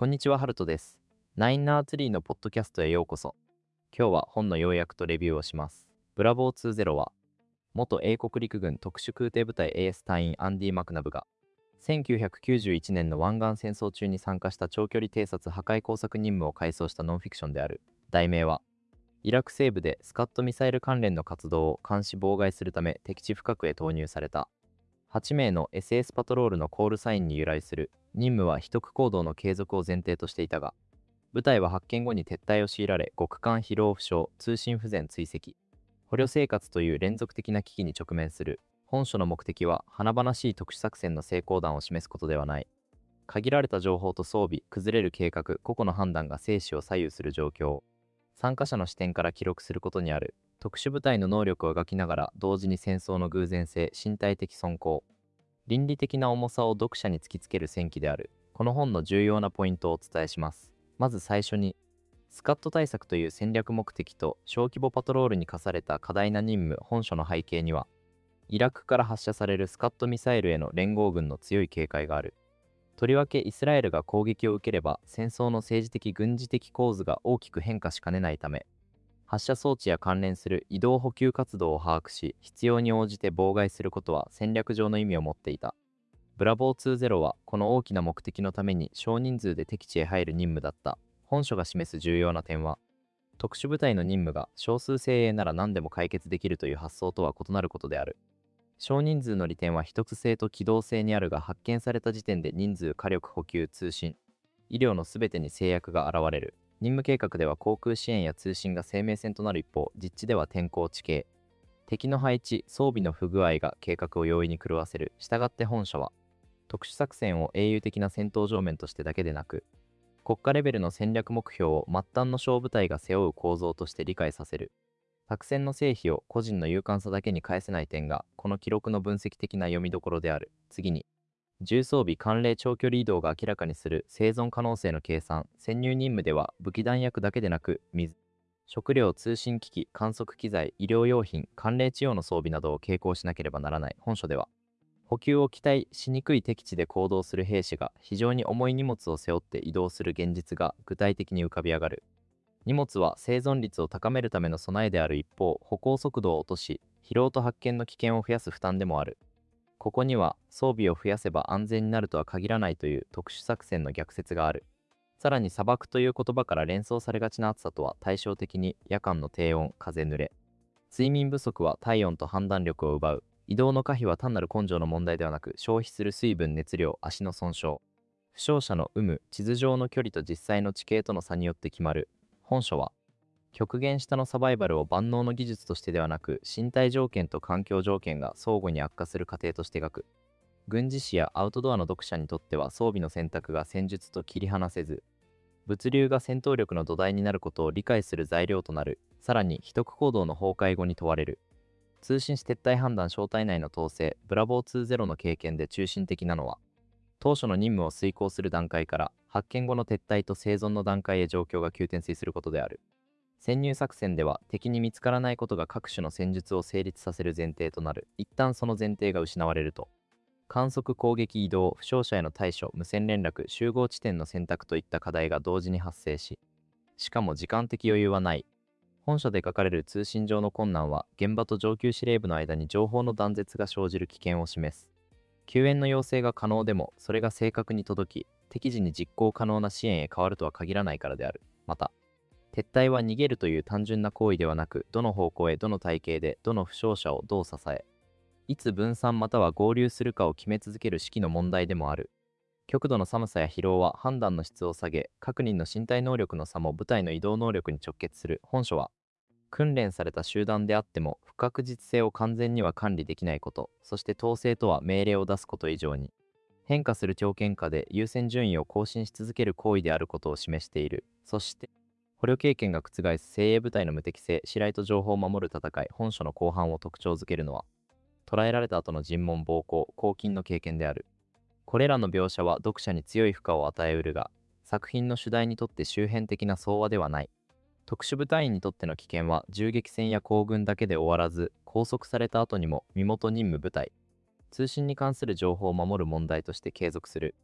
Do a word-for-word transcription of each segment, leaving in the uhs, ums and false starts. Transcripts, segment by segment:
こんにちは、ハルトです。ナインナーツリーのポッドキャストへようこそ。今日は本の要約とレビューをします。ブラボーにじゅうは、元英国陸軍特殊空挺部隊 エーエス 隊員アンディ・マクナブが、せんきゅうひゃくきゅうじゅういちねんの湾岸戦争中に参加した長距離偵察破壊工作任務を回想したノンフィクションである。題名は、イラク西部でスカットミサイル関連の活動を監視妨害するため敵地深くへ投入された。はちめいの エスエス パトロールのコールサインに由来する。任務は秘匿行動の継続を前提としていたが、部隊は発見後に撤退を強いられ、極寒疲労負傷、通信不全追跡、捕虜生活という連続的な危機に直面する。本書の目的は華々しい特殊作戦の成功談を示すことではない。限られた情報と装備、崩れる計画、個々の判断が生死を左右する状況を参加者の視点から記録することにある。特殊部隊の能力を描きながら、同時に戦争の偶然性、身体的損耗、倫理的な重さを読者に突きつける戦記である。この本の重要なポイントをお伝えします。まず最初に、スカット対策という戦略目的と小規模パトロールに課された過大な任務。本書の背景には、イラクから発射されるスカットミサイルへの連合軍の強い警戒がある。とりわけイスラエルが攻撃を受ければ、戦争の政治的軍事的構図が大きく変化しかねないため、発射装置や関連する移動補給活動を把握し、必要に応じて妨害することは戦略上の意味を持っていた。ブラボーにじゅうはこの大きな目的のために少人数で敵地へ入る任務だった。本書が示す重要な点は、特殊部隊の任務が少数精鋭なら何でも解決できるという発想とは異なることである。少人数の利点は一つ性と機動性にあるが、発見された時点で人数、火力、補給、通信、医療のすべてに制約が現れる。任務計画では航空支援や通信が生命線となる一方、実地では天候、地形、敵の配置、装備の不具合が計画を容易に狂わせる。したがって本書は、特殊作戦を英雄的な戦闘場面としてだけでなく、国家レベルの戦略目標を末端の小部隊が背負う構造として理解させる。作戦の成否を個人の勇敢さだけに返せない点が、この記録の分析的な読みどころである。次に、重装備慣例長距離移動が明らかにする生存可能性の計算。潜入任務では武器弾薬だけでなく、水、食料、通信機器、観測機材、医療用品、寒冷地用の装備などを携行しなければならない。本書では、補給を期待しにくい敵地で行動する兵士が非常に重い荷物を背負って移動する現実が具体的に浮かび上がる。荷物は生存率を高めるための備えである一方、歩行速度を落とし、疲労と発見の危険を増やす負担でもある。ここには、装備を増やせば安全になるとは限らないという特殊作戦の逆説がある。さらに砂漠という言葉から連想されがちな暑さとは対照的に、夜間の低温、風濡れ、睡眠不足は体温と判断力を奪う。移動の可否は単なる根性の問題ではなく、消費する水分、熱量、足の損傷、負傷者の有無、地図上の距離と実際の地形との差によって決まる。本書は、極限下のサバイバルを万能の技術としてではなく、身体条件と環境条件が相互に悪化する過程として描く。軍事誌やアウトドアの読者にとっては、装備の選択が戦術と切り離せず、物流が戦闘力の土台になることを理解する材料となる。さらに、秘匿行動の崩壊後に問われる。通信し撤退判断、小隊内の統制。ブラボーにじゅうの経験で中心的なのは、当初の任務を遂行する段階から、発見後の撤退と生存の段階へ状況が急転することである。潜入作戦では敵に見つからないことが各種の戦術を成立させる前提となる。一旦その前提が失われると、観測、攻撃、移動、負傷者への対処、無線連絡、集合地点の選択といった課題が同時に発生し、しかも時間的余裕はない。本書で書かれる通信上の困難は、現場と上級司令部の間に情報の断絶が生じる危険を示す。救援の要請が可能でも、それが正確に届き、適時に実行可能な支援へ変わるとは限らないからである。また、撤退は逃げるという単純な行為ではなく、どの方向へ、どの体型で、どの負傷者をどう支え、いつ分散または合流するかを決め続ける指揮の問題でもある。極度の寒さや疲労は判断の質を下げ、各人の身体能力の差も部隊の移動能力に直結する。本書は、訓練された集団であっても不確実性を完全には管理できないこと、そして統制とは命令を出すこと以上に、変化する条件下で優先順位を更新し続ける行為であることを示している。そして、捕虜経験が覆す精鋭部隊の無敵性、白井と情報を守る戦い。本書の後半を特徴づけるのは、捕らえられた後の尋問、暴行、拘禁の経験である。これらの描写は読者に強い負荷を与えうるが、作品の主題にとって周辺的な総和ではない。特殊部隊員にとっての危険は銃撃戦や行軍だけで終わらず、拘束された後にも身元任務部隊、通信に関する情報を守る問題として継続する。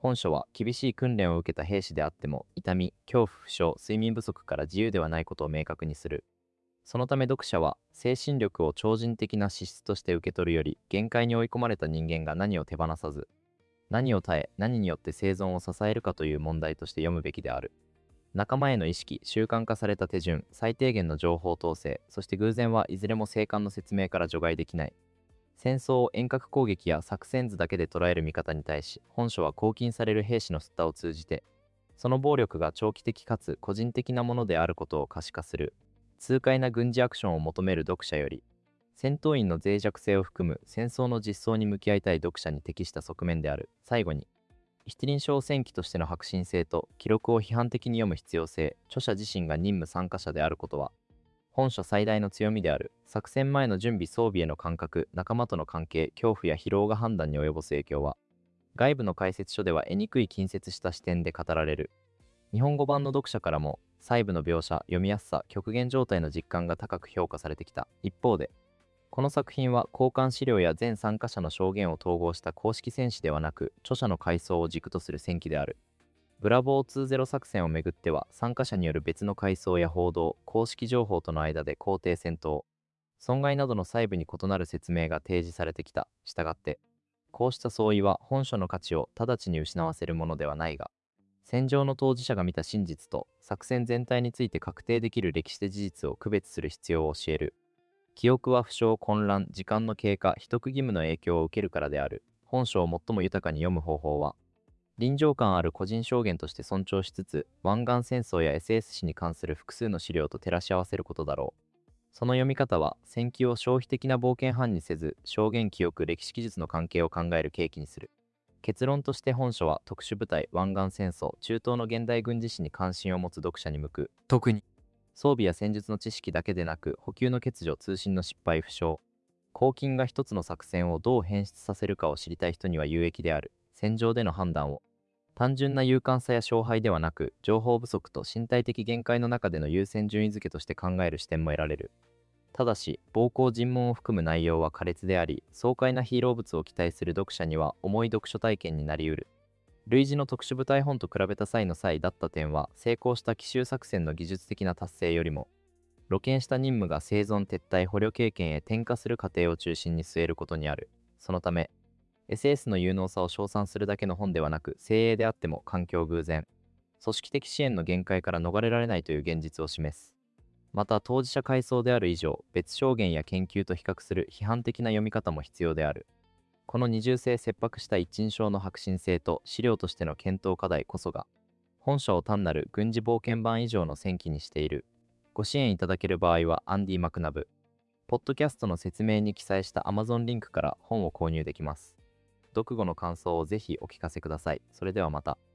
本書は厳しい訓練を受けた兵士であっても痛み、恐怖、負傷、睡眠不足から自由ではないことを明確にする。そのため読者は精神力を超人的な資質として受け取るより、限界に追い込まれた人間が何を手放さず、何を耐え、何によって生存を支えるかという問題として読むべきである。仲間への意識、習慣化された手順、最低限の情報統制、そして偶然はいずれも静観の説明から除外できない。戦争を遠隔攻撃や作戦図だけで捉える見方に対し、本書は拘禁される兵士の吸ったを通じて、その暴力が長期的かつ個人的なものであることを可視化する。痛快な軍事アクションを求める読者より、戦闘員の脆弱性を含む戦争の実相に向き合いたい読者に適した側面である。最後に、一輪小戦記としての迫真性と記録を批判的に読む必要性、著者自身が任務参加者であることは、本書最大の強みである。作戦前の準備装備への感覚、仲間との関係、恐怖や疲労が判断に及ぼす影響は、外部の解説書では得にくい近接した視点で語られる。日本語版の読者からも、細部の描写、読みやすさ、極限状態の実感が高く評価されてきた。一方で、この作品は交換資料や全参加者の証言を統合した公式戦史ではなく、著者の回想を軸とする戦記である。ブラボーにじゅう作戦をめぐっては、参加者による別の回想や報道、公式情報との間で肯定戦闘、損害などの細部に異なる説明が提示されてきた。したがって、こうした相違は本書の価値を直ちに失わせるものではないが、戦場の当事者が見た真実と作戦全体について確定できる歴史的事実を区別する必要を教える。記憶は負傷、混乱、時間の経過、秘匿義務の影響を受けるからである。本書を最も豊かに読む方法は、臨場感ある個人証言として尊重しつつ、湾岸戦争や エスエス 史に関する複数の資料と照らし合わせることだろう。その読み方は、戦記を消費的な冒険犯にせず、証言、記憶、歴史記述の関係を考える契機にする。結論として本書は特殊部隊、湾岸戦争、中東の現代軍事史に関心を持つ読者に向く。特に装備や戦術の知識だけでなく、補給の欠如、通信の失敗、負傷、後勤が一つの作戦をどう変質させるかを知りたい人には有益である。戦場での判断を単純な勇敢さや勝敗ではなく、情報不足と身体的限界の中での優先順位付けとして考える視点も得られる。ただし、暴行尋問を含む内容は苛烈であり、爽快なヒーロー物を期待する読者には重い読書体験になりうる。類似の特殊部隊本と比べた際の際だった点は、成功した奇襲作戦の技術的な達成よりも、露見した任務が生存撤退捕虜経験へ転化する過程を中心に据えることにある。そのため、エスエス の有能さを称賛するだけの本ではなく、精鋭であっても環境偶然、組織的支援の限界から逃れられないという現実を示す。また、当事者階層である以上、別証言や研究と比較する批判的な読み方も必要である。この二重性切迫した一人称の迫真性と資料としての検討課題こそが、本書を単なる軍事冒険版以上の戦記にしている。ご支援いただける場合は、アンディ・マクナブ、ポッドキャストの説明に記載した Amazon リンクから本を購入できます。読後の感想をぜひお聞かせください。それではまた。